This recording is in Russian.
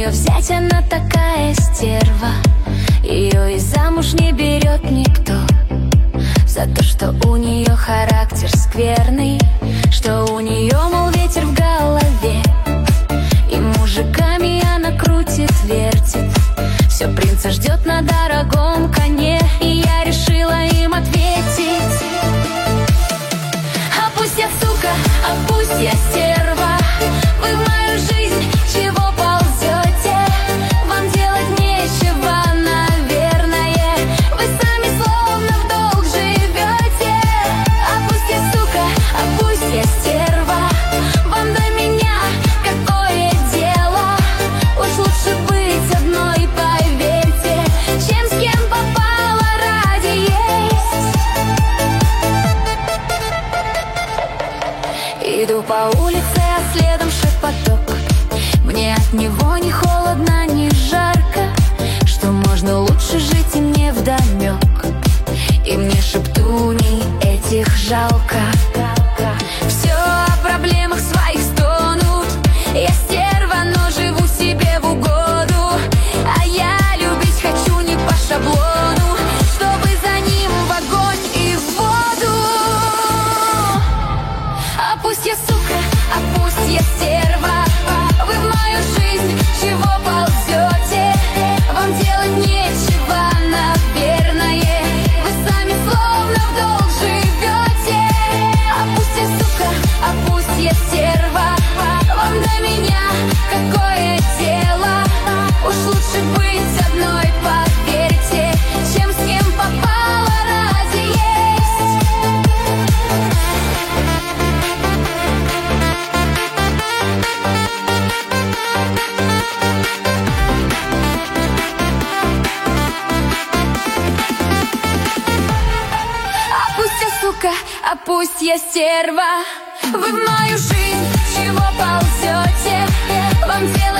ее взять, она такая стерва. Ее и замуж не берет никто за то, что у нее характер скверный, что у нее, мол, ветер в голове, и мужиками она крутит, вертит. Все принца ждет на дорогом коне, и я решила им ответить: а пусть я сука, а пусть я стерва, вы в мою жизнь чего ползете? Вам делать нечего, наверное, вы сами словно в долг живете. А пусть я сука, а пусть я стерва, вам до меня какое дело? Уж лучше быть одной, поверьте, чем с кем попало ради есть. Иду по улице, а следом шепоток. Мне от него ни холодно, ни жарко, что можно лучше жить и мне вдомек. И мне шептуней этих жалко. Все о проблемах своих стонут. Я стерва, но живу себе в угоду. А я любить хочу не по шаблону, чтобы за ним в огонь и в воду. А пусть я сука, а пусть я стерва, вы в мою жизнь чего ползете? Вам делать нечего, наверное, вы сами словно в долг живете. А пусть я сука, а пусть я стерва, вам до меня какое дело? Уж лучше быть одной, поверьте, чем с кем попало ради есть. А пусть я сука, а пусть я стерва, вы в мою жизнь чего ползете? Вам делать